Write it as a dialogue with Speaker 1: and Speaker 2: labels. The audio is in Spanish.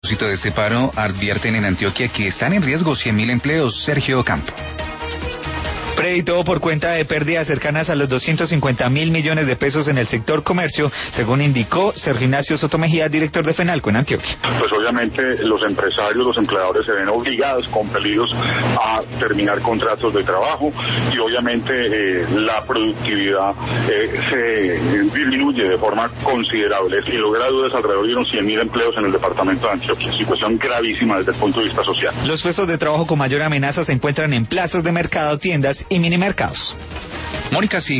Speaker 1: propósito de este paro, advierten en Antioquia que están en riesgo 100.000 empleos. Sergio Campo.
Speaker 2: Todo por cuenta de pérdidas cercanas a los 250.000 millones de pesos en el sector comercio, según indicó Sergio Ignacio Soto Mejía, director de FENALCO en Antioquia.
Speaker 3: Pues obviamente los empresarios, los empleadores se ven obligados, compelidos a terminar contratos de trabajo y obviamente la productividad se disminuye de forma considerable. Sin lugar a dudas, alrededor de unos 100.000 empleos en el departamento de Antioquia, situación gravísima desde el punto de vista social.
Speaker 2: Los puestos de trabajo con mayor amenaza se encuentran en plazas de mercado, tiendas y minimercados.
Speaker 1: Mónica, sí.